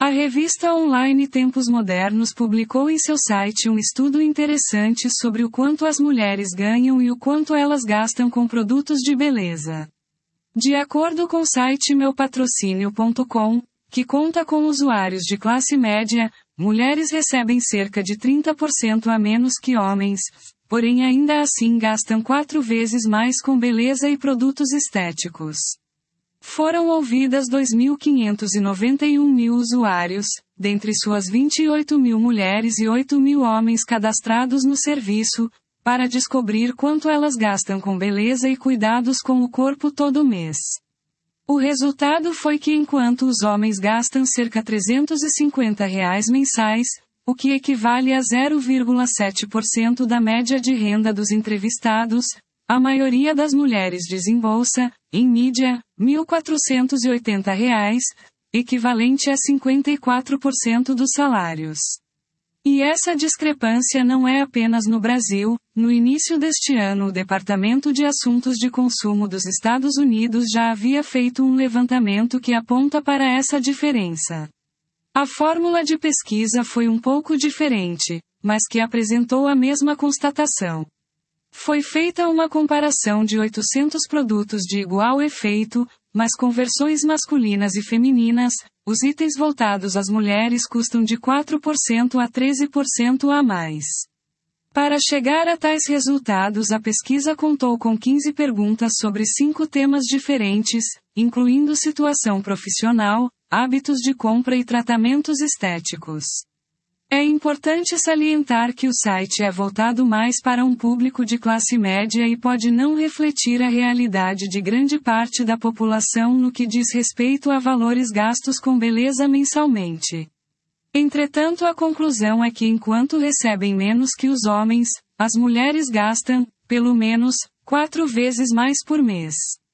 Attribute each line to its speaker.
Speaker 1: A revista online Tempos Modernos publicou em seu site um estudo interessante sobre o quanto as mulheres ganham e o quanto elas gastam com produtos de beleza. De acordo com o site meupatrocínio.com, que conta com usuários de classe média, mulheres recebem cerca de 30% a menos que homens, porém ainda assim gastam 4 vezes mais com beleza e produtos estéticos. Foram ouvidas 2.591 mil usuários, dentre suas 28 mil mulheres e 8 mil homens cadastrados no serviço, para descobrir quanto elas gastam com beleza e cuidados com o corpo todo mês. O resultado foi que enquanto os homens gastam cerca de R$350 mensais, o que equivale a 0,7% da média de renda dos entrevistados, a maioria das mulheres desembolsa, em média, R$1.480, equivalente a 54% dos salários. E essa discrepância não é apenas no Brasil. No início deste ano, o Departamento de Assuntos de Consumo dos Estados Unidos já havia feito um levantamento que aponta para essa diferença. A fórmula de pesquisa foi um pouco diferente, mas que apresentou a mesma constatação. Foi feita uma comparação de 800 produtos de igual efeito, mas com versões masculinas e femininas. Os itens voltados às mulheres custam de 4% a 13% a mais. Para chegar a tais resultados, a pesquisa contou com 15 perguntas sobre 5 temas diferentes, incluindo situação profissional, hábitos de compra e tratamentos estéticos. É importante salientar que o site é voltado mais para um público de classe média e pode não refletir a realidade de grande parte da população no que diz respeito a valores gastos com beleza mensalmente. Entretanto, a conclusão é que enquanto recebem menos que os homens, as mulheres gastam, pelo menos, 4 vezes mais por mês.